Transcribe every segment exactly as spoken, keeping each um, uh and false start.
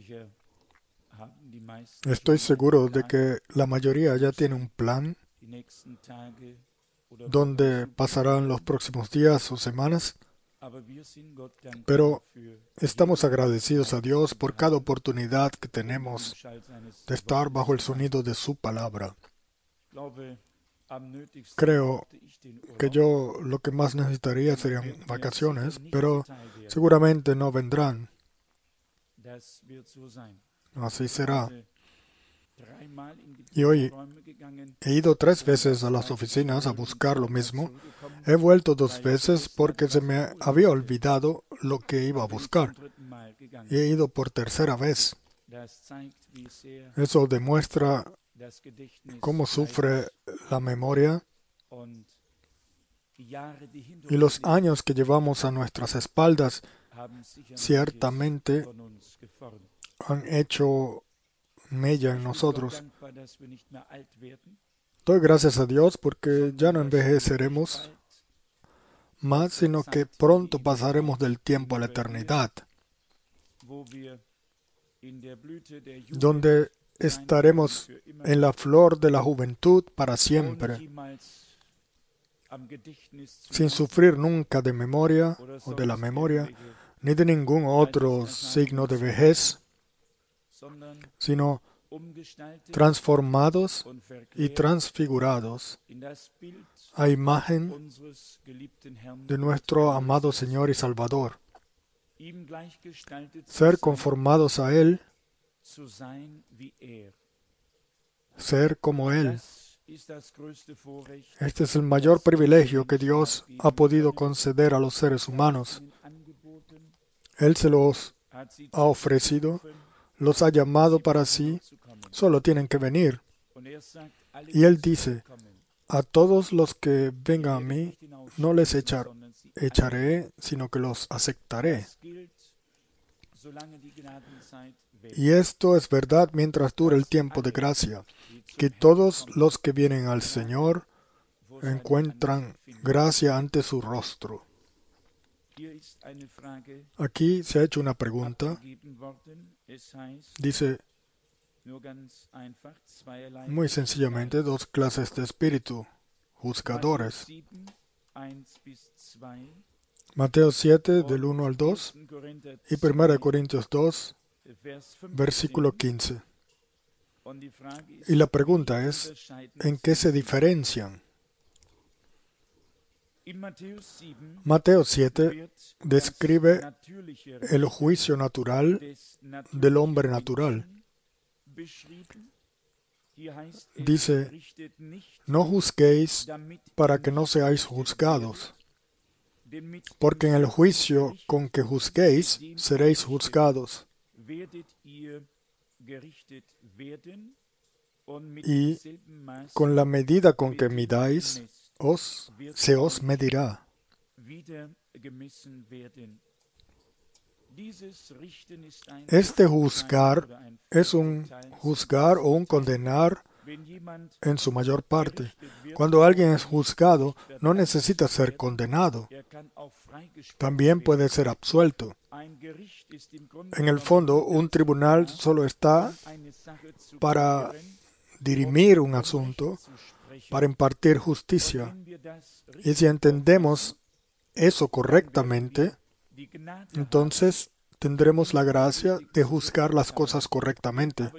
Estoy seguro de que la mayoría ya tiene un plan donde pasarán los próximos días o semanas, pero estamos agradecidos a Dios por cada oportunidad que tenemos de estar bajo el sonido de su palabra. Creo que yo lo que más necesitaría serían vacaciones, pero seguramente no vendrán. Así será. Y hoy he ido tres veces a las oficinas a buscar lo mismo. He vuelto dos veces porque se me había olvidado lo que iba a buscar. Y he ido por tercera vez. Eso demuestra cómo sufre la memoria y los años que llevamos a nuestras espaldas ciertamente han hecho mella en nosotros. Doy gracias a Dios porque ya no envejeceremos más, sino que pronto pasaremos del tiempo a la eternidad, donde estaremos en la flor de la juventud para siempre, sin sufrir nunca de memoria o de la memoria, ni de ningún otro signo de vejez, sino transformados y transfigurados a imagen de nuestro amado Señor y Salvador. Ser conformados a Él, ser como Él. Este es el mayor privilegio que Dios ha podido conceder a los seres humanos. Él se los ha ofrecido, los ha llamado para sí, solo tienen que venir. Y Él dice, a todos los que vengan a mí, no les echar, echaré, sino que los aceptaré. Y esto es verdad mientras dure el tiempo de gracia, que todos los que vienen al Señor encuentran gracia ante su rostro. Aquí se ha hecho una pregunta. Dice, muy sencillamente, dos clases de espíritu, juzgadores. Mateo siete, del uno al dos, y primera de Corintios dos, versículo quince. Y la pregunta es, ¿en qué se diferencian? Mateo siete describe el juicio natural del hombre natural. Dice, no juzguéis para que no seáis juzgados, porque en el juicio con que juzguéis seréis juzgados, y con la medida con que midáis, os, se os medirá. Este juzgar es un juzgar o un condenar en su mayor parte. Cuando alguien es juzgado, no necesita ser condenado. También puede ser absuelto. En el fondo, un tribunal solo está para dirimir un asunto, para impartir justicia. Y si entendemos eso correctamente, entonces tendremos la gracia de juzgar las cosas correctamente.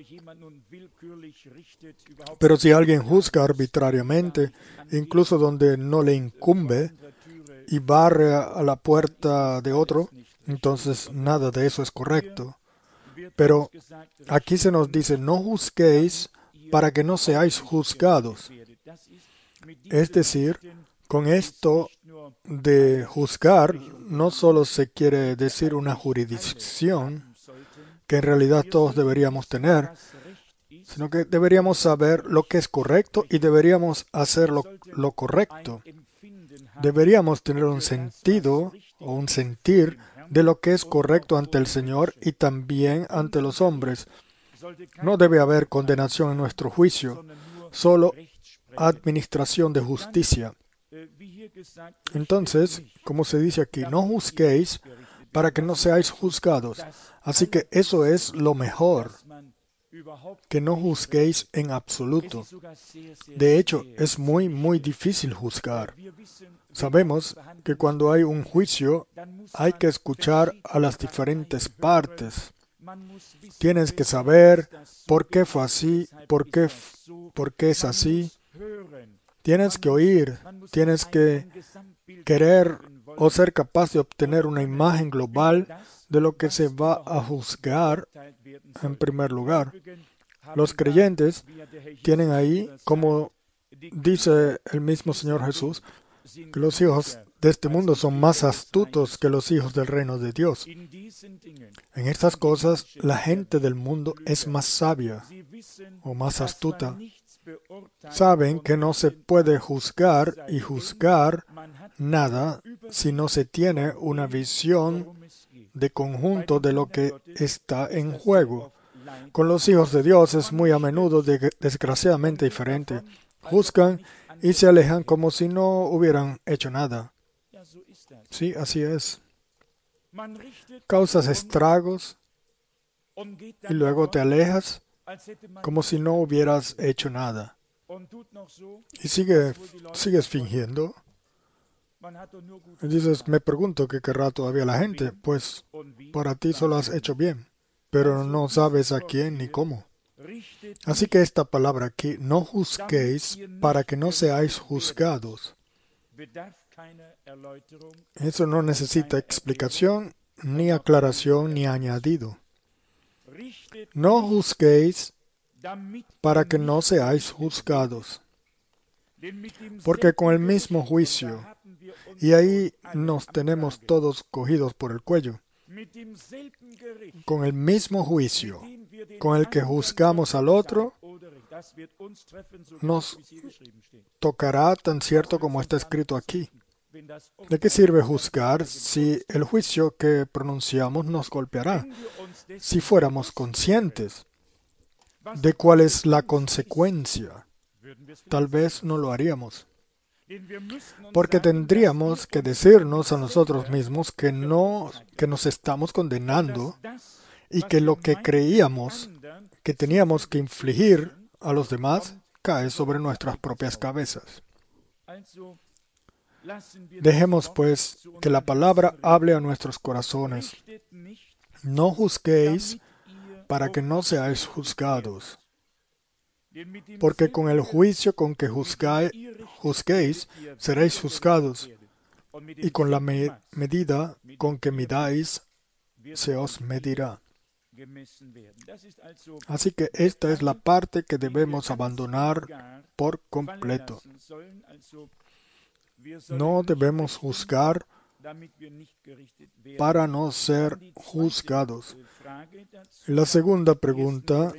Pero si alguien juzga arbitrariamente, incluso donde no le incumbe, y barre a la puerta de otro, entonces nada de eso es correcto. Pero aquí se nos dice, no juzguéis para que no seáis juzgados. Es decir, con esto de juzgar, no solo se quiere decir una jurisdicción, que en realidad todos deberíamos tener, sino que deberíamos saber lo que es correcto y deberíamos hacer lo, lo correcto. Deberíamos tener un sentido o un sentir de lo que es correcto ante el Señor y también ante los hombres. No debe haber condenación en nuestro juicio, solo administración de justicia. Entonces, como se dice aquí, no juzguéis para que no seáis juzgados. Así que eso es lo mejor, que no juzguéis en absoluto. De hecho, es muy, muy difícil juzgar. Sabemos que cuando hay un juicio, hay que escuchar a las diferentes partes. Tienes que saber por qué fue así, por qué, por qué es así. Tienes que oír, tienes que querer o ser capaz de obtener una imagen global de lo que se va a juzgar en primer lugar. Los creyentes tienen ahí, como dice el mismo Señor Jesús, que los hijos de este mundo son más astutos que los hijos del reino de Dios. En estas cosas, la gente del mundo es más sabia o más astuta. Saben que no se puede juzgar y juzgar nada si no se tiene una visión de conjunto de lo que está en juego. Con los hijos de Dios es muy a menudo de- desgraciadamente diferente. Juzgan y se alejan como si no hubieran hecho nada. Sí, así es. Causas estragos y luego te alejas como si no hubieras hecho nada. Y sigue, sigues fingiendo. Y dices, me pregunto qué querrá todavía la gente. Pues para ti solo has hecho bien, pero no sabes a quién ni cómo. Así que esta palabra aquí, no juzguéis para que no seáis juzgados. Eso no necesita explicación, ni aclaración, ni añadido. No juzguéis para que no seáis juzgados. Porque con el mismo juicio, y ahí nos tenemos todos cogidos por el cuello, con el mismo juicio con el que juzgamos al otro, nos tocará tan cierto como está escrito aquí. ¿De qué sirve juzgar si el juicio que pronunciamos nos golpeará? Si fuéramos conscientes de cuál es la consecuencia, tal vez no lo haríamos. Porque tendríamos que decirnos a nosotros mismos que, no, que nos estamos condenando y que lo que creíamos que teníamos que infligir a los demás cae sobre nuestras propias cabezas. Dejemos, pues, que la palabra hable a nuestros corazones. No juzguéis para que no seáis juzgados. Porque con el juicio con que juzgáis, juzguéis, seréis juzgados. Y con la me- medida con que midáis, se os medirá. Así que esta es la parte que debemos abandonar por completo. No debemos juzgar para no ser juzgados. La segunda pregunta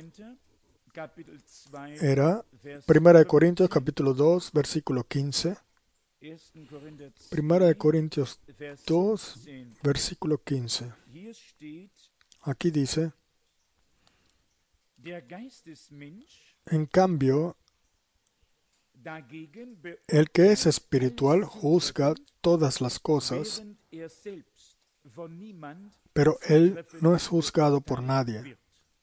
era Primera de Corintios capítulo dos, versículo quince. Primera de Corintios dos, versículo quince. Aquí dice, en cambio, el que es espiritual juzga todas las cosas, pero él no es juzgado por nadie.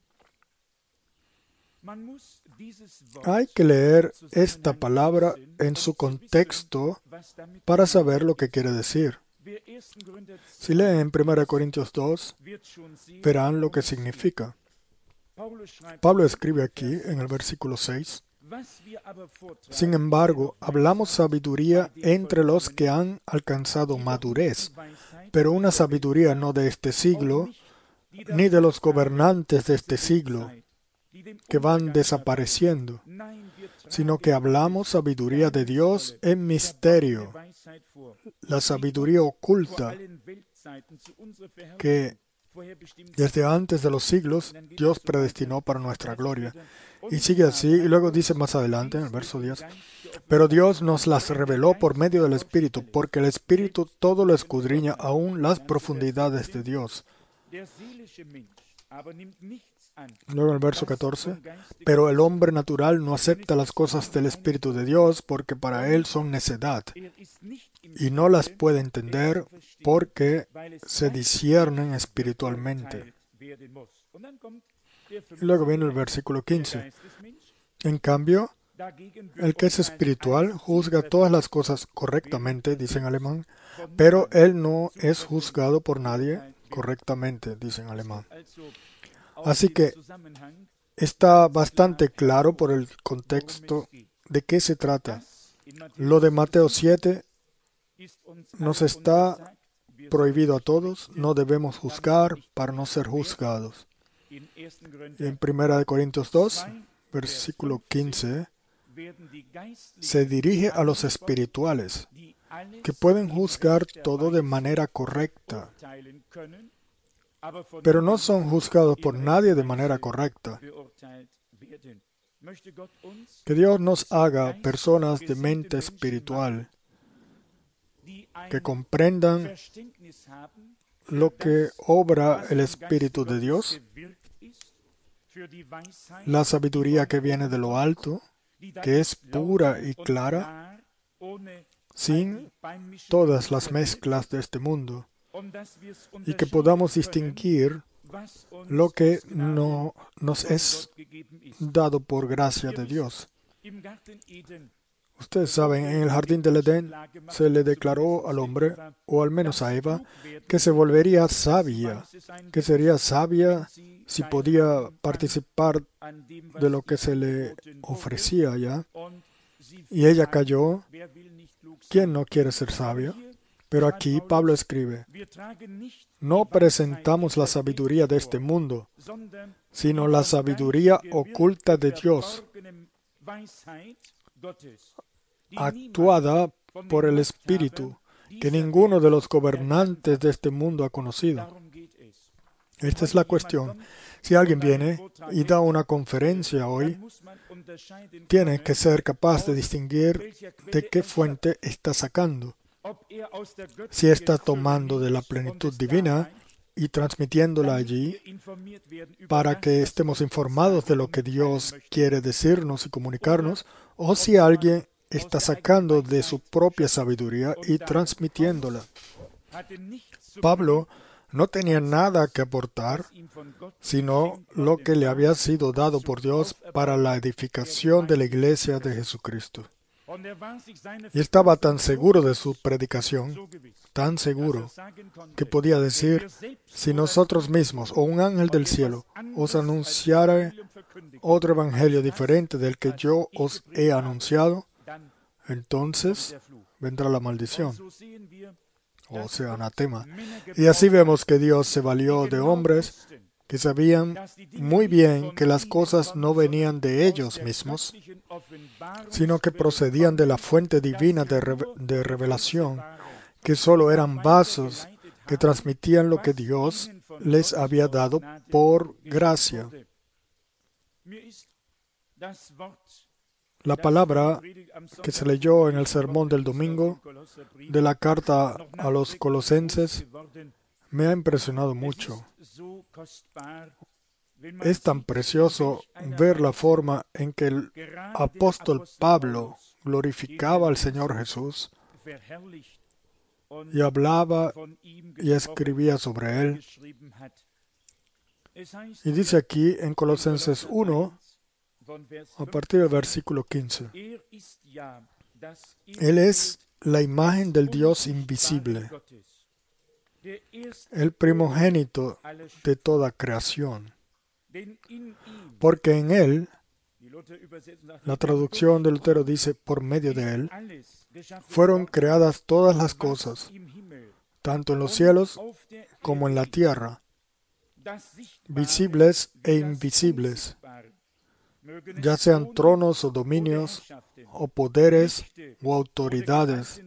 Hay que leer esta palabra en su contexto para saber lo que quiere decir. Si leen en Primera de Corintios dos, verán lo que significa. Pablo escribe aquí en el versículo seis, sin embargo, hablamos sabiduría entre los que han alcanzado madurez, pero una sabiduría no de este siglo, ni de los gobernantes de este siglo, que van desapareciendo, sino que hablamos sabiduría de Dios en misterio, la sabiduría oculta que desde antes de los siglos Dios predestinó para nuestra gloria. Y sigue así, y luego dice más adelante en el verso diez, pero Dios nos las reveló por medio del Espíritu, porque el Espíritu todo lo escudriña, aún las profundidades de Dios. Luego en el verso catorce, pero el hombre natural no acepta las cosas del Espíritu de Dios, porque para él son necedad, y no las puede entender porque se disciernen espiritualmente. Y luego viene el versículo quince. En cambio, el que es espiritual juzga todas las cosas correctamente, dice en alemán, pero él no es juzgado por nadie correctamente, dice en alemán. Así que está bastante claro por el contexto de qué se trata. Lo de Mateo siete nos está prohibido a todos, no debemos juzgar para no ser juzgados. Y en primera de Corintios dos, versículo quince, se dirige a los espirituales, que pueden juzgar todo de manera correcta, pero no son juzgados por nadie de manera correcta. Que Dios nos haga personas de mente espiritual, que comprendan lo que obra el Espíritu de Dios, la sabiduría que viene de lo alto, que es pura y clara, sin todas las mezclas de este mundo, y que podamos distinguir lo que no nos es dado por gracia de Dios. Ustedes saben, en el jardín del Edén se le declaró al hombre, o al menos a Eva, que se volvería sabia, que sería sabia si podía participar de lo que se le ofrecía ya. Y ella cayó. ¿Quién no quiere ser sabia? Pero aquí Pablo escribe, no presentamos la sabiduría de este mundo, sino la sabiduría oculta de Dios, actuada por el Espíritu, que ninguno de los gobernantes de este mundo ha conocido. Esta es la cuestión. Si alguien viene y da una conferencia hoy, tiene que ser capaz de distinguir de qué fuente está sacando. Si está tomando de la plenitud divina y transmitiéndola allí para que estemos informados de lo que Dios quiere decirnos y comunicarnos, o si alguien está sacando de su propia sabiduría y transmitiéndola. Pablo no tenía nada que aportar, sino lo que le había sido dado por Dios para la edificación de la iglesia de Jesucristo. Y estaba tan seguro de su predicación, tan seguro, que podía decir, si nosotros mismos o un ángel del cielo os anunciara otro evangelio diferente del que yo os he anunciado, entonces vendrá la maldición, o sea, anatema. Y así vemos que Dios se valió de hombres que sabían muy bien que las cosas no venían de ellos mismos, sino que procedían de la fuente divina de, re de revelación, que solo eran vasos que transmitían lo que Dios les había dado por gracia. La palabra que se leyó en el sermón del domingo de la carta a los Colosenses me ha impresionado mucho. Es tan precioso ver la forma en que el apóstol Pablo glorificaba al Señor Jesús y hablaba y escribía sobre Él. Y dice aquí en Colosenses uno, a partir del versículo quince, Él es la imagen del Dios invisible, el primogénito de toda creación, porque en Él, la traducción de Lutero dice, por medio de Él, fueron creadas todas las cosas, tanto en los cielos como en la tierra, visibles e invisibles, ya sean tronos o dominios, o poderes o autoridades.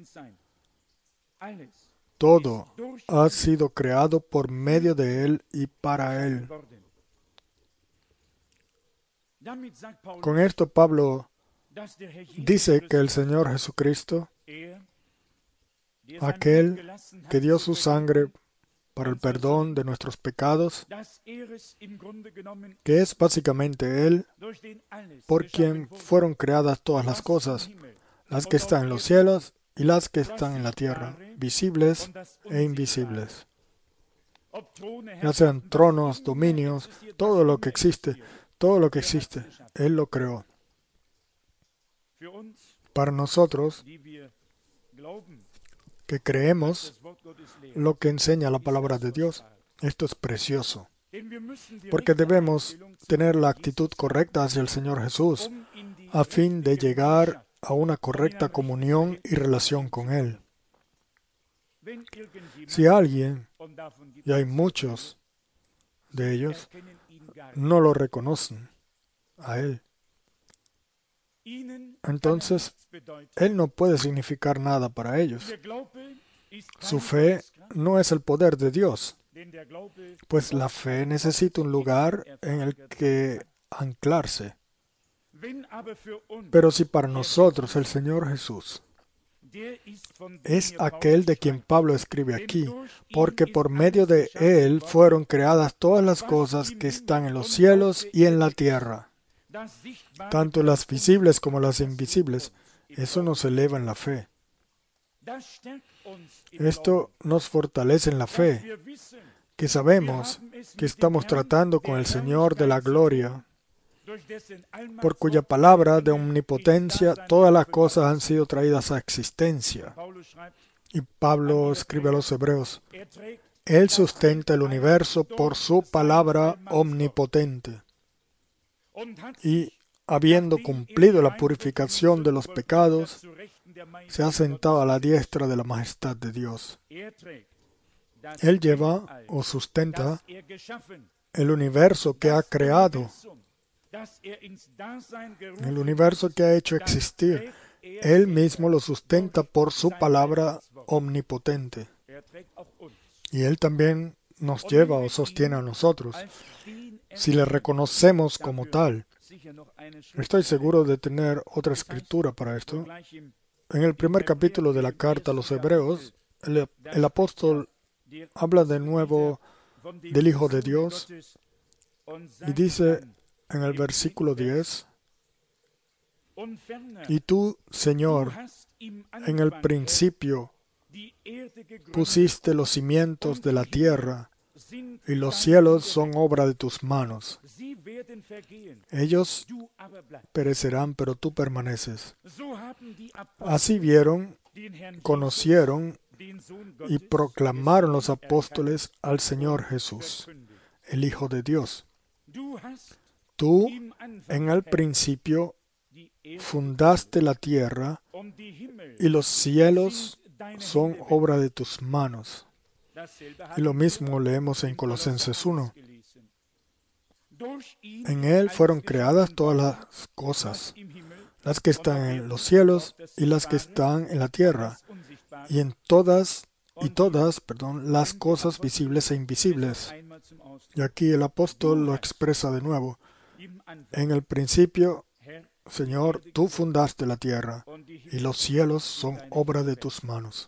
Todo ha sido creado por medio de Él y para Él. Con esto Pablo dice que el Señor Jesucristo, aquel que dio su sangre para el perdón de nuestros pecados, que es básicamente Él, por quien fueron creadas todas las cosas, las que están en los cielos y las que están en la tierra, visibles e invisibles. Ya sean tronos, dominios, todo lo que existe, todo lo que existe, Él lo creó. Para nosotros, que creemos lo que enseña la palabra de Dios, esto es precioso, porque debemos tener la actitud correcta hacia el Señor Jesús, a fin de llegar a una correcta comunión y relación con Él. Si alguien, y hay muchos de ellos, no lo reconocen a Él, entonces Él no puede significar nada para ellos. Su fe no es el poder de Dios, pues la fe necesita un lugar en el que anclarse. Pero si para nosotros el Señor Jesús es aquel de quien Pablo escribe aquí, porque por medio de Él fueron creadas todas las cosas que están en los cielos y en la tierra, tanto las visibles como las invisibles, eso nos eleva en la fe. Esto nos fortalece en la fe, que sabemos que estamos tratando con el Señor de la gloria, por cuya palabra de omnipotencia todas las cosas han sido traídas a existencia. Y Pablo escribe a los hebreos, Él sustenta el universo por su palabra omnipotente. Y, habiendo cumplido la purificación de los pecados, se ha sentado a la diestra de la majestad de Dios. Él lleva o sustenta el universo que ha creado, el universo que ha hecho existir. Él mismo lo sustenta por su palabra omnipotente. Y Él también nos lleva o sostiene a nosotros, si le reconocemos como tal. Estoy seguro de tener otra escritura para esto. En el primer capítulo de la carta a los Hebreos, el, el apóstol habla de nuevo del Hijo de Dios y dice en el versículo diez, y tú, Señor, en el principio pusiste los cimientos de la tierra, y los cielos son obra de tus manos. Ellos perecerán, pero tú permaneces. Así vieron, conocieron y proclamaron los apóstoles al Señor Jesús, el Hijo de Dios. Tú, en el principio, fundaste la tierra, y los cielos son obra de tus manos. Y lo mismo leemos en Colosenses uno. En Él fueron creadas todas las cosas, las que están en los cielos y las que están en la tierra, y en todas, y todas, perdón, las cosas visibles e invisibles. Y aquí el apóstol lo expresa de nuevo. En el principio, Señor, tú fundaste la tierra, y los cielos son obra de tus manos.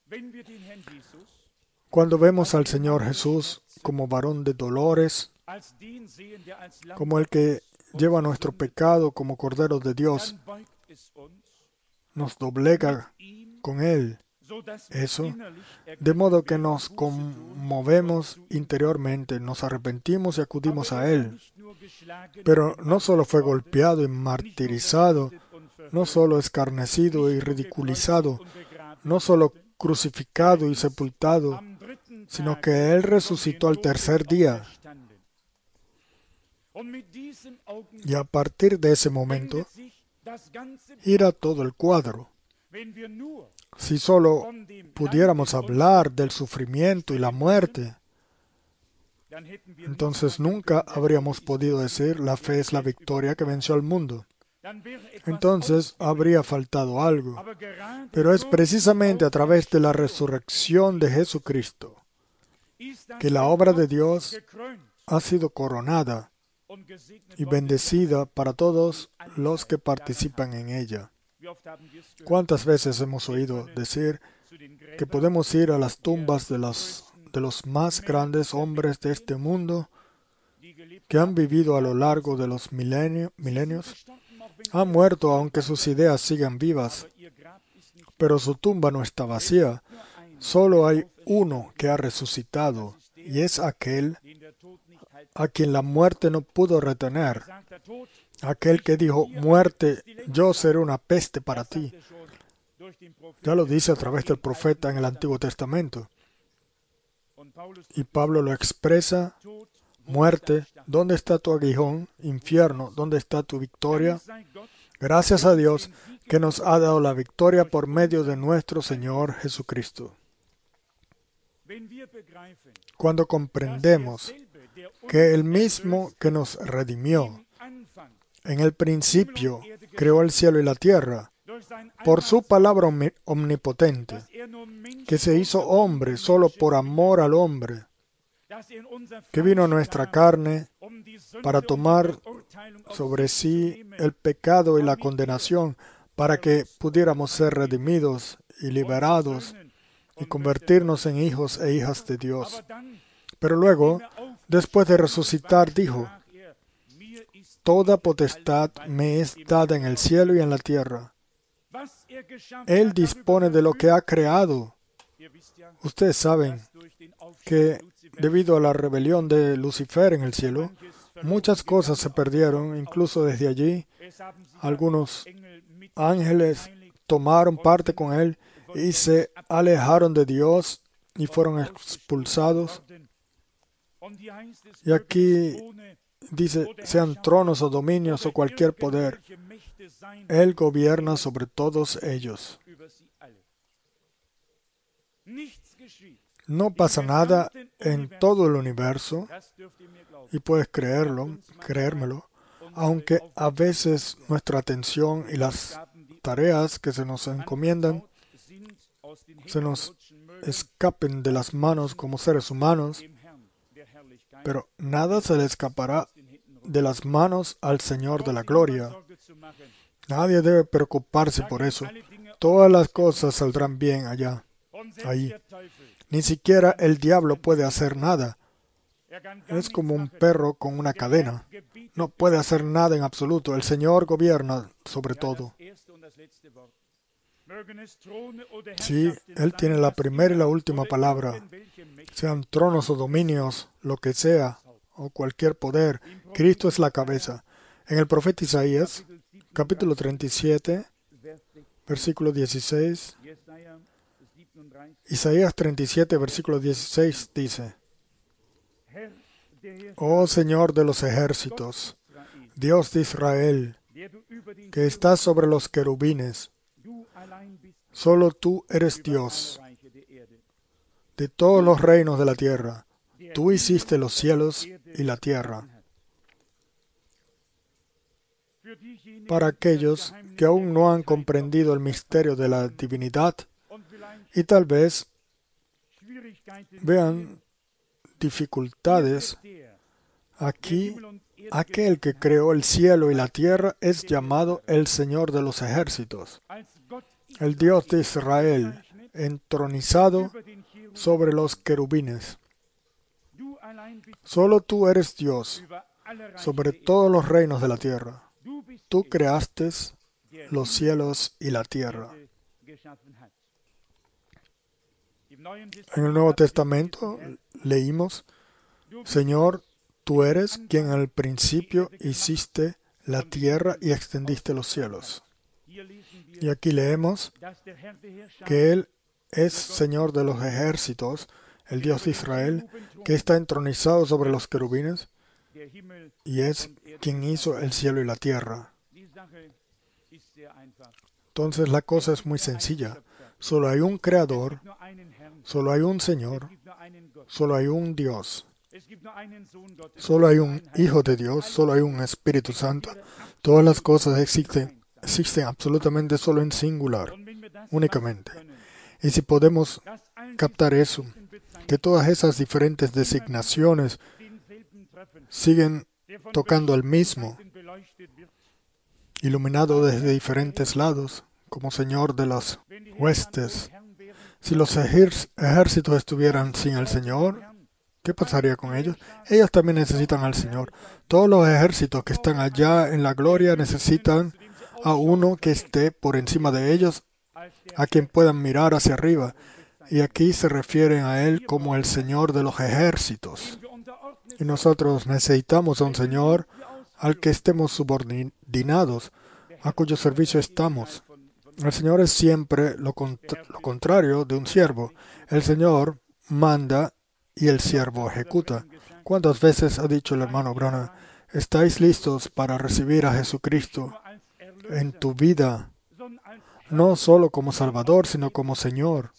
Cuando vemos al Señor Jesús como varón de dolores, como el que lleva nuestro pecado como Cordero de Dios, nos doblega con Él, eso, de modo que nos conmovemos interiormente, nos arrepentimos y acudimos a Él. Pero no solo fue golpeado y martirizado, no solo escarnecido y ridiculizado, no solo crucificado y sepultado, sino que Él resucitó al tercer día. Y a partir de ese momento, gira todo el cuadro. Si solo pudiéramos hablar del sufrimiento y la muerte, entonces nunca habríamos podido decir la fe es la victoria que venció al mundo. Entonces habría faltado algo. Pero es precisamente a través de la resurrección de Jesucristo que la obra de Dios ha sido coronada y bendecida para todos los que participan en ella. ¿Cuántas veces hemos oído decir que podemos ir a las tumbas de los, de los más grandes hombres de este mundo que han vivido a lo largo de los milenio, milenios? Han muerto aunque sus ideas sigan vivas, pero su tumba no está vacía. Solo hay uno que ha resucitado, y es aquel a quien la muerte no pudo retener. Aquel que dijo, muerte, yo seré una peste para ti. Ya lo dice a través del profeta en el Antiguo Testamento. Y Pablo lo expresa, muerte, ¿dónde está tu aguijón? Infierno, ¿dónde está tu victoria? Gracias a Dios que nos ha dado la victoria por medio de nuestro Señor Jesucristo. Cuando comprendemos que el mismo que nos redimió en el principio creó el cielo y la tierra, por su palabra omnipotente, que se hizo hombre solo por amor al hombre, que vino a nuestra carne para tomar sobre sí el pecado y la condenación, para que pudiéramos ser redimidos y liberados y convertirnos en hijos e hijas de Dios. Pero luego, después de resucitar, dijo, toda potestad me es dada en el cielo y en la tierra. Él dispone de lo que ha creado. Ustedes saben que debido a la rebelión de Lucifer en el cielo, muchas cosas se perdieron, incluso desde allí. Algunos ángeles tomaron parte con él y se alejaron de Dios y fueron expulsados. Y aquí dice, sean tronos o dominios o cualquier poder, Él gobierna sobre todos ellos. No pasa nada en todo el universo, y puedes creerlo, creérmelo, aunque a veces nuestra atención y las tareas que se nos encomiendan se nos escapen de las manos como seres humanos, pero nada se le escapará de las manos al Señor de la gloria. Nadie debe preocuparse por eso. Todas las cosas saldrán bien allá, ahí. Ni siquiera el diablo puede hacer nada. Es como un perro con una cadena. No puede hacer nada en absoluto. El Señor gobierna sobre todo. Sí, Él tiene la primera y la última palabra. Sean tronos o dominios, lo que sea, o cualquier poder, Cristo es la cabeza. En el profeta Isaías, capítulo treinta y siete, versículo dieciséis, Isaías treinta y siete, versículo dieciséis dice, Oh Señor de los ejércitos, Dios de Israel, que estás sobre los querubines, solo tú eres Dios de todos los reinos de la tierra. Tú hiciste los cielos y la tierra. Para aquellos que aún no han comprendido el misterio de la divinidad y tal vez vean dificultades, aquí aquel que creó el cielo y la tierra es llamado el Señor de los ejércitos, el Dios de Israel, entronizado sobre los querubines. Solo tú eres Dios sobre todos los reinos de la tierra. Tú creaste los cielos y la tierra. En el Nuevo Testamento leímos, Señor, tú eres quien al principio hiciste la tierra y extendiste los cielos. Y aquí leemos que Él es Señor de los ejércitos, el Dios de Israel, que está entronizado sobre los querubines, y es quien hizo el cielo y la tierra. Entonces la cosa es muy sencilla. Solo hay un Creador, solo hay un Señor, solo hay un Dios. Solo hay un Hijo de Dios, solo hay un Espíritu Santo. Todas las cosas existen, existen absolutamente solo en singular, únicamente. Y si podemos captar eso, que todas esas diferentes designaciones siguen tocando al mismo, iluminado desde diferentes lados, como Señor de las huestes. Si los ejer- ejércitos estuvieran sin el Señor, ¿qué pasaría con ellos? Ellos también necesitan al Señor. Todos los ejércitos que están allá en la gloria necesitan a uno que esté por encima de ellos a quien puedan mirar hacia arriba. Y aquí se refieren a Él como el Señor de los ejércitos. Y nosotros necesitamos a un Señor al que estemos subordinados, a cuyo servicio estamos. El Señor es siempre lo, contra- lo contrario de un siervo. El Señor manda y el siervo ejecuta. ¿Cuántas veces ha dicho el hermano Branham, estáis listos para recibir a Jesucristo en tu vida, no solo como Salvador, sino como Señor?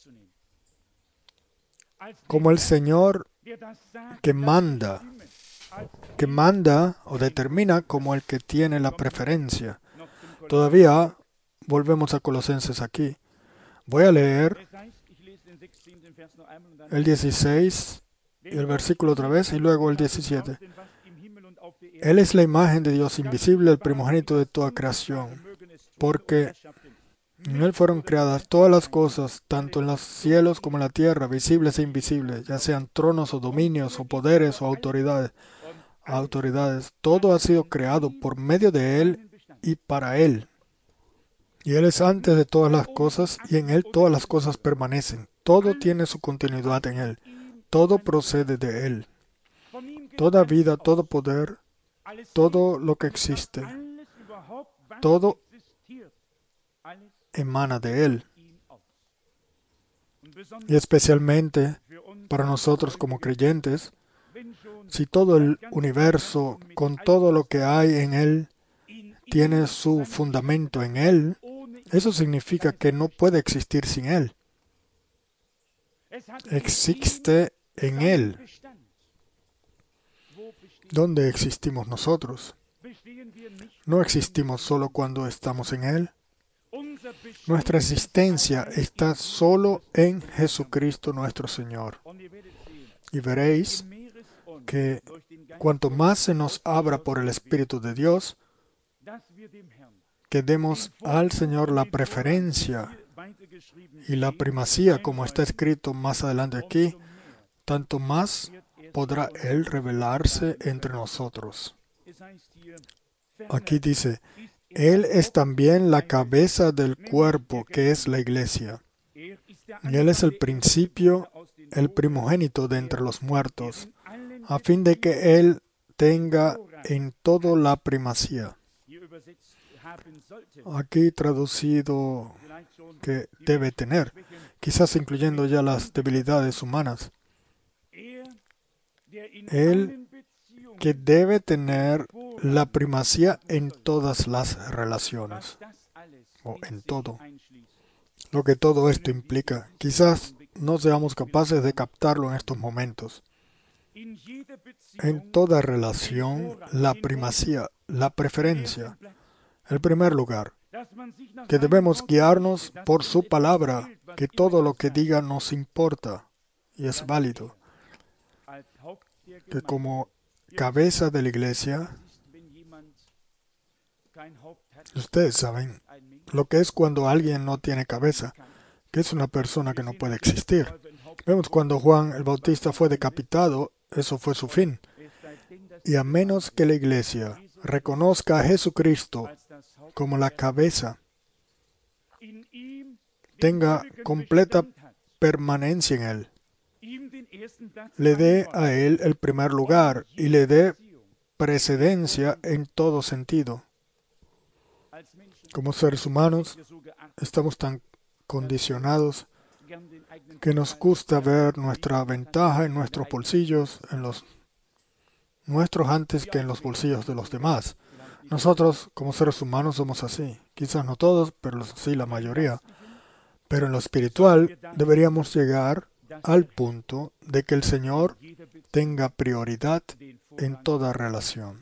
Como el Señor que manda, que manda o determina como el que tiene la preferencia. Todavía volvemos a Colosenses aquí. Voy a leer el dieciséis y el versículo otra vez y luego el diecisiete. Él es la imagen de Dios invisible, el primogénito de toda creación, porque en Él fueron creadas todas las cosas, tanto en los cielos como en la tierra, visibles e invisibles, ya sean tronos o dominios o poderes o autoridades. autoridades. Todo ha sido creado por medio de Él y para Él. Y Él es antes de todas las cosas y en Él todas las cosas permanecen. Todo tiene su continuidad en Él. Todo procede de Él. Toda vida, todo poder, todo lo que existe, todo emana de Él. Y especialmente para nosotros como creyentes, si todo el universo, con todo lo que hay en Él, tiene su fundamento en Él, eso significa que no puede existir sin Él. Existe en Él. ¿Dónde existimos nosotros? No existimos solo cuando estamos en Él. Nuestra existencia está solo en Jesucristo nuestro Señor. Y veréis que cuanto más se nos abra por el Espíritu de Dios, que demos al Señor la preferencia y la primacía, como está escrito más adelante aquí, tanto más podrá Él revelarse entre nosotros. Aquí dice, Él es también la cabeza del cuerpo, que es la iglesia. Y Él es el principio, el primogénito de entre los muertos, a fin de que Él tenga en todo la primacía. Aquí traducido que debe tener, quizás incluyendo ya las debilidades humanas. Él que debe tener la primacía en todas las relaciones, o en todo. Lo que todo esto implica, quizás no seamos capaces de captarlo en estos momentos. En toda relación, la primacía, la preferencia, el primer lugar, que debemos guiarnos por su palabra, que todo lo que diga nos importa y es válido, que como cabeza de la iglesia, ustedes saben lo que es cuando alguien no tiene cabeza, que es una persona que no puede existir. Vemos cuando Juan el Bautista fue decapitado, eso fue su fin. Y a menos que la iglesia reconozca a Jesucristo como la cabeza, tenga completa permanencia en Él, le dé a Él el primer lugar y le dé precedencia en todo sentido. Como seres humanos, estamos tan condicionados que nos gusta ver nuestra ventaja en nuestros bolsillos, en los nuestros antes que en los bolsillos de los demás. Nosotros, como seres humanos, somos así. Quizás no todos, pero sí la mayoría. Pero en lo espiritual deberíamos llegar al punto de que el Señor tenga prioridad en toda relación.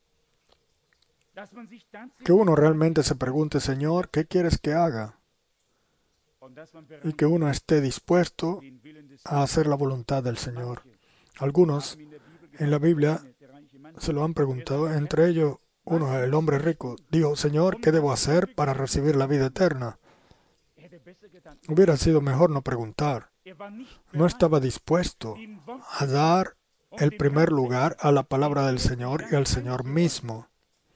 Que uno realmente se pregunte, Señor, ¿qué quieres que haga? Y que uno esté dispuesto a hacer la voluntad del Señor. Algunos en la Biblia se lo han preguntado, entre ellos uno, el hombre rico, dijo, Señor, ¿qué debo hacer para recibir la vida eterna? Hubiera sido mejor no preguntar. No estaba dispuesto a dar el primer lugar a la palabra del Señor y al Señor mismo.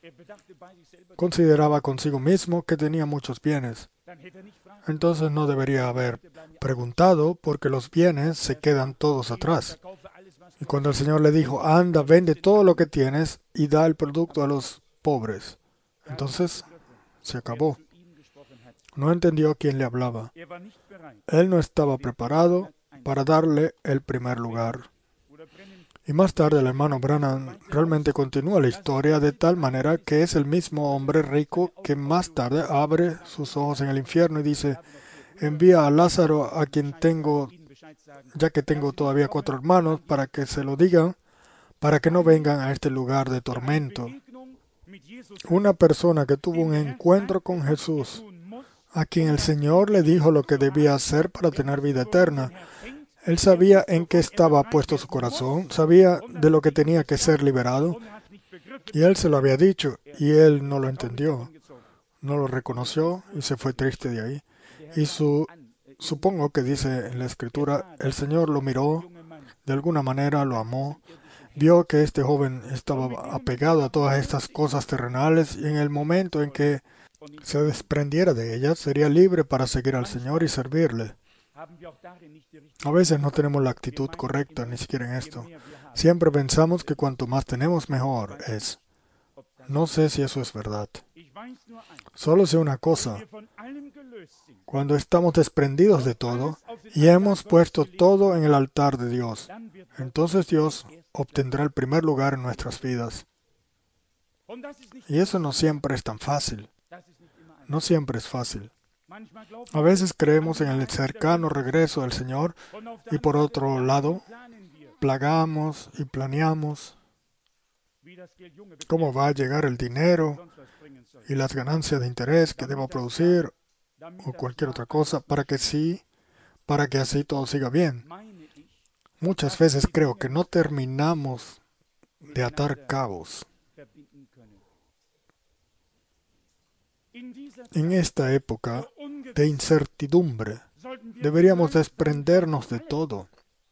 consideraba consigo mismo que tenía muchos bienes. Entonces no debería haber preguntado porque los bienes se quedan todos atrás. Y cuando el Señor le dijo, anda, vende todo lo que tienes y da el producto a los pobres, entonces se acabó. No entendió quién le hablaba. Él no estaba preparado para darle el primer lugar. Y más tarde el hermano Branham realmente continúa la historia de tal manera que es el mismo hombre rico que más tarde abre sus ojos en el infierno y dice, envía a Lázaro a quien tengo, ya que tengo todavía cuatro hermanos, para que se lo digan, para que no vengan a este lugar de tormento. Una persona que tuvo un encuentro con Jesús, a quien el Señor le dijo lo que debía hacer para tener vida eterna. Él sabía en qué estaba puesto su corazón, sabía de lo que tenía que ser liberado, y él se lo había dicho, y él no lo entendió, no lo reconoció y se fue triste de ahí. Y su, supongo que dice en la Escritura, el Señor lo miró, de alguna manera lo amó, vio que este joven estaba apegado a todas estas cosas terrenales, y en el momento en que se desprendiera de ellas, sería libre para seguir al Señor y servirle. A veces no tenemos la actitud correcta, ni siquiera en esto. Siempre pensamos que cuanto más tenemos, mejor es. No sé si eso es verdad. Solo sé una cosa. Cuando estamos desprendidos de todo y hemos puesto todo en el altar de Dios, entonces Dios obtendrá el primer lugar en nuestras vidas. Y eso no siempre es tan fácil. No siempre es fácil. A veces creemos en el cercano regreso del Señor y por otro lado, plagamos y planeamos cómo va a llegar el dinero y las ganancias de interés que debo producir o cualquier otra cosa para que sí, para que así todo siga bien. Muchas veces creo que no terminamos de atar cabos. En esta época de incertidumbre, deberíamos desprendernos de todo.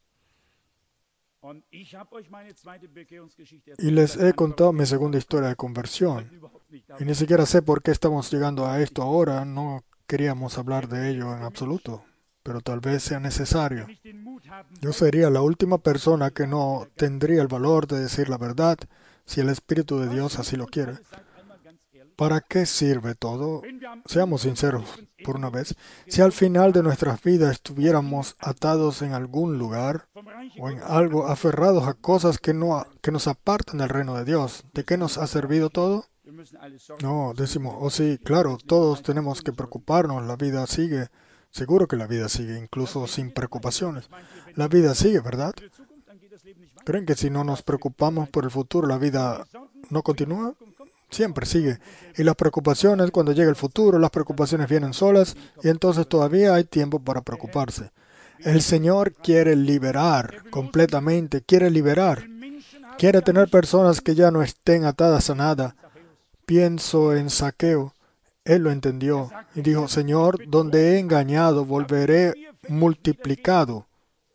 Y les he contado mi segunda historia de conversión. Y ni siquiera sé por qué estamos llegando a esto ahora. No queríamos hablar de ello en absoluto, pero tal vez sea necesario. Yo sería la última persona que no tendría el valor de decir la verdad si el Espíritu de Dios así lo quiere. ¿Para qué sirve todo? Seamos sinceros por una vez. Si al final de nuestras vidas estuviéramos atados en algún lugar o en algo, aferrados a cosas que, no, que nos apartan del reino de Dios, ¿de qué nos ha servido todo? No, decimos, oh sí, claro, todos tenemos que preocuparnos, la vida sigue. Seguro que la vida sigue, incluso sin preocupaciones. La vida sigue, ¿verdad? ¿Creen que si no nos preocupamos por el futuro, la vida no continúa? Siempre sigue. Y las preocupaciones, cuando llega el futuro, las preocupaciones vienen solas y entonces todavía hay tiempo para preocuparse. El Señor quiere liberar completamente, quiere liberar. Quiere tener personas que ya no estén atadas a nada. Pienso en Zaqueo. Él lo entendió y dijo, Señor, donde he engañado, volveré multiplicado.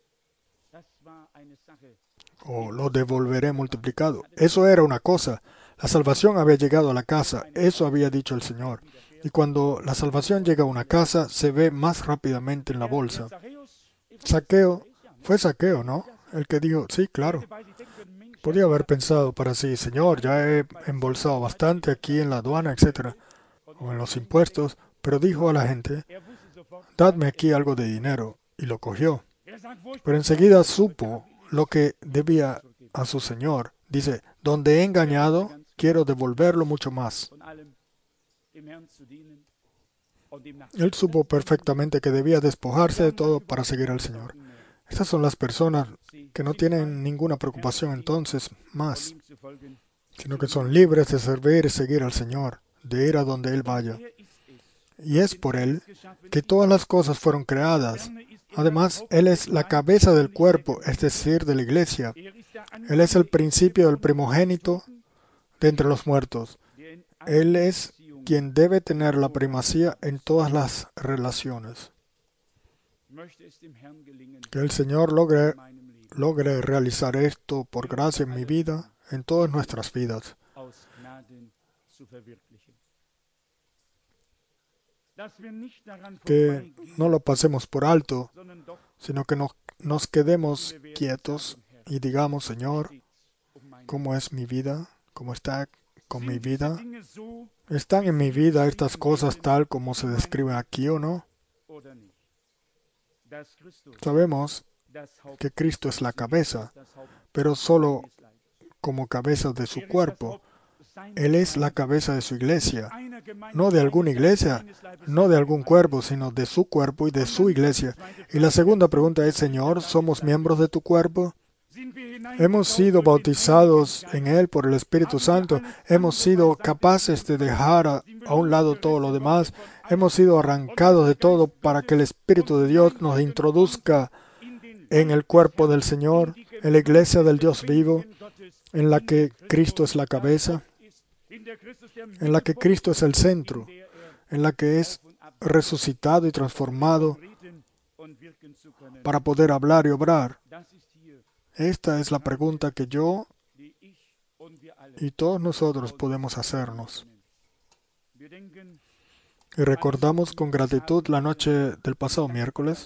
O lo devolveré multiplicado. Eso era una cosa. La salvación había llegado a la casa, eso había dicho el Señor. Y cuando la salvación llega a una casa, se ve más rápidamente en la bolsa. Zaqueo, fue Zaqueo, ¿no? El que dijo, sí, claro. Podía haber pensado para sí, Señor, ya he embolsado bastante aquí en la aduana, etcétera, o en los impuestos, pero dijo a la gente, dadme aquí algo de dinero, y lo cogió. Pero enseguida supo lo que debía a su Señor. Dice, donde he engañado, quiero devolverlo mucho más. Él supo perfectamente que debía despojarse de todo para seguir al Señor. Estas son las personas que no tienen ninguna preocupación entonces más, sino que son libres de servir y seguir al Señor, de ir a donde Él vaya. Y es por Él que todas las cosas fueron creadas. Además, Él es la cabeza del cuerpo, es decir, de la iglesia. Él es el principio del primogénito de entre los muertos. Él es quien debe tener la primacía en todas las relaciones. Que el Señor logre, logre realizar esto por gracia en mi vida, en todas nuestras vidas. Que no lo pasemos por alto, sino que no, nos quedemos quietos y digamos, Señor, ¿cómo es mi vida? ¿Cómo está con mi vida? ¿Están en mi vida estas cosas tal como se describen aquí o no? Sabemos que Cristo es la cabeza, pero solo como cabeza de su cuerpo. Él es la cabeza de su iglesia, no de alguna iglesia, no de algún cuerpo, sino de su cuerpo y de su iglesia. Y la segunda pregunta es, Señor, ¿somos miembros de tu cuerpo? ¿Hemos sido bautizados en Él por el Espíritu Santo? ¿Hemos sido capaces de dejar a, a un lado todo lo demás? ¿Hemos sido arrancados de todo para que el Espíritu de Dios nos introduzca en el cuerpo del Señor, en la iglesia del Dios vivo, en la que Cristo es la cabeza, en la que Cristo es el centro, en la que es resucitado y transformado para poder hablar y obrar? Esta es la pregunta que yo y todos nosotros podemos hacernos. Y recordamos con gratitud la noche del pasado miércoles.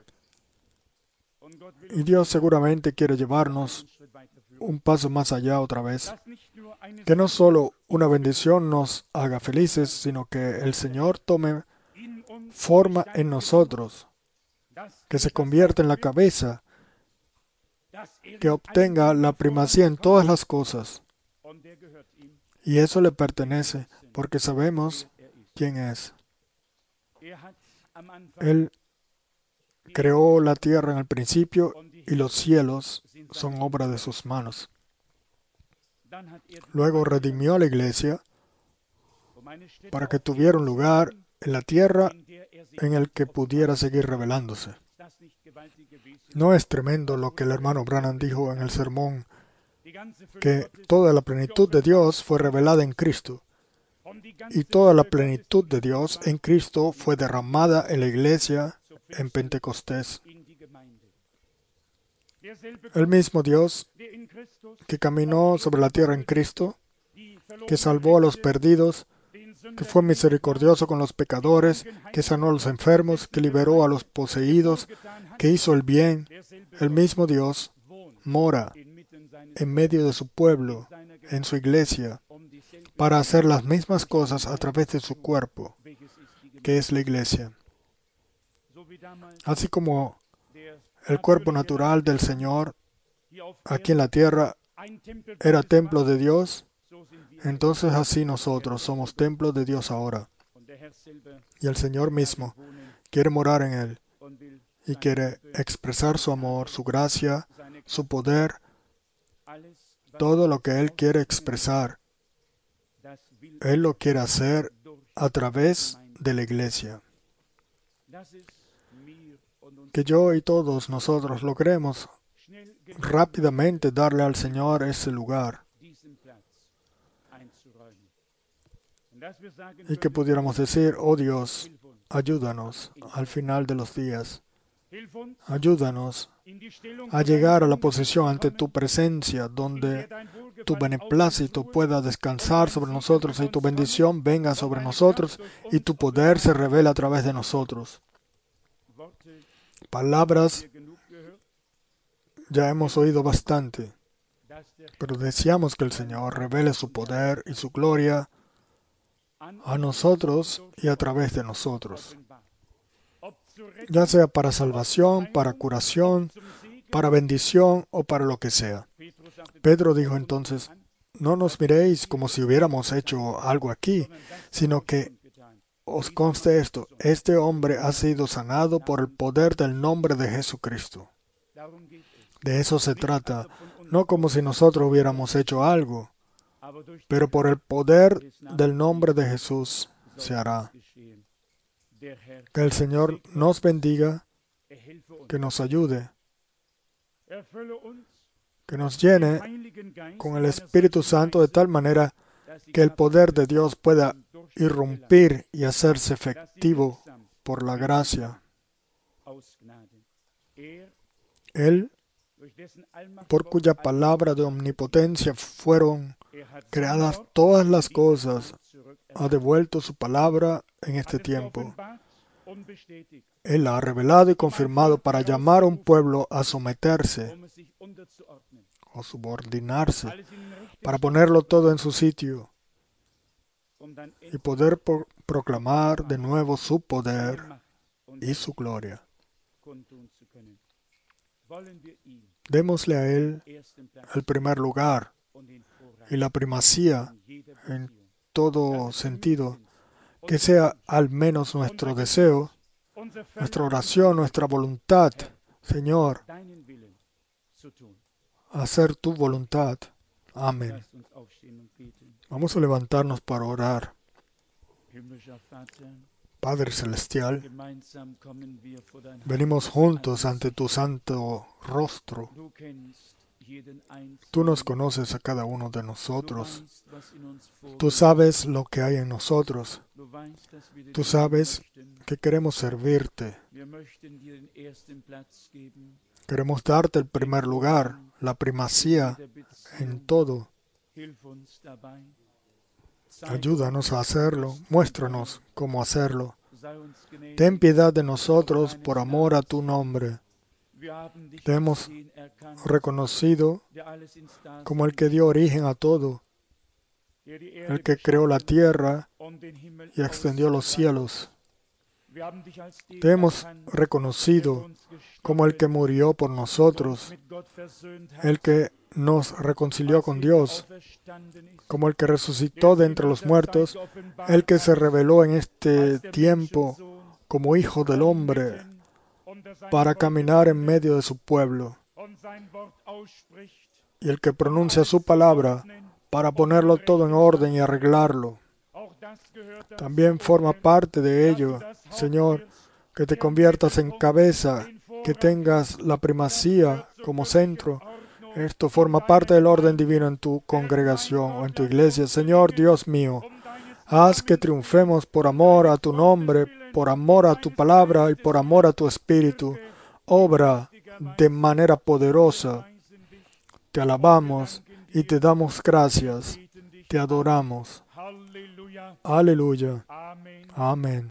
Y Dios seguramente quiere llevarnos un paso más allá otra vez. Que no solo una bendición nos haga felices, sino que el Señor tome forma en nosotros, que se convierta en la cabeza, que obtenga la primacía en todas las cosas. Y eso le pertenece, porque sabemos quién es. Él creó la tierra en el principio y los cielos son obra de sus manos. Luego redimió a la iglesia para que tuviera un lugar en la tierra en el que pudiera seguir revelándose. ¿No es tremendo lo que el hermano Branham dijo en el sermón? Que toda la plenitud de Dios fue revelada en Cristo. Y toda la plenitud de Dios en Cristo fue derramada en la iglesia en Pentecostés. El mismo Dios que caminó sobre la tierra en Cristo, que salvó a los perdidos, que fue misericordioso con los pecadores, que sanó a los enfermos, que liberó a los poseídos, que hizo el bien, el mismo Dios mora en medio de su pueblo, en su iglesia, para hacer las mismas cosas a través de su cuerpo, que es la iglesia. Así como el cuerpo natural del Señor aquí en la tierra era templo de Dios, entonces así nosotros somos templo de Dios ahora. Y el Señor mismo quiere morar en él y quiere expresar su amor, su gracia, su poder, todo lo que Él quiere expresar. Él lo quiere hacer a través de la iglesia. Que yo y todos nosotros logremos rápidamente darle al Señor ese lugar. Y que pudiéramos decir, oh Dios, ayúdanos al final de los días. Ayúdanos a llegar a la posición ante tu presencia, donde tu beneplácito pueda descansar sobre nosotros y tu bendición venga sobre nosotros y tu poder se revele a través de nosotros. Palabras ya hemos oído bastante, pero deseamos que el Señor revele su poder y su gloria a nosotros y a través de nosotros, ya sea para salvación, para curación, para bendición o para lo que sea. Pedro dijo entonces, no nos miréis como si hubiéramos hecho algo aquí, sino que os conste esto, este hombre ha sido sanado por el poder del nombre de Jesucristo. De eso se trata, no como si nosotros hubiéramos hecho algo, pero por el poder del nombre de Jesús se hará. Que el Señor nos bendiga, que nos ayude, que nos llene con el Espíritu Santo de tal manera que el poder de Dios pueda irrumpir y hacerse efectivo por la gracia. Él, por cuya palabra de omnipotencia fueron creadas todas las cosas, ha devuelto su palabra en este tiempo. Él la ha revelado y confirmado para llamar a un pueblo a someterse o subordinarse, para ponerlo todo en su sitio y poder pro- proclamar de nuevo su poder y su gloria. Démosle a Él el primer lugar y la primacía en todo sentido, que sea al menos nuestro deseo, nuestra oración, nuestra voluntad, Señor, hacer tu voluntad. Amén. Vamos a levantarnos para orar. Padre Celestial, venimos juntos ante tu santo rostro. Tú nos conoces a cada uno de nosotros. Tú sabes lo que hay en nosotros. Tú sabes que queremos servirte. Queremos darte el primer lugar, la primacía en todo. Ayúdanos a hacerlo. Muéstranos cómo hacerlo. Ten piedad de nosotros por amor a tu nombre. Te hemos reconocido como el que dio origen a todo, el que creó la tierra y extendió los cielos. Te hemos reconocido como el que murió por nosotros, el que nos reconcilió con Dios, como el que resucitó de entre los muertos, el que se reveló en este tiempo como Hijo del Hombre para caminar en medio de su pueblo, y el que pronuncia su palabra para ponerlo todo en orden y arreglarlo. También forma parte de ello, Señor, que te conviertas en cabeza, que tengas la primacía como centro. Esto forma parte del orden divino en tu congregación o en tu iglesia. Señor Dios mío, haz que triunfemos por amor a tu nombre, por amor a tu palabra y por amor a tu espíritu. Obra de manera poderosa. Te alabamos y te damos gracias. Te adoramos. Aleluya. Amén.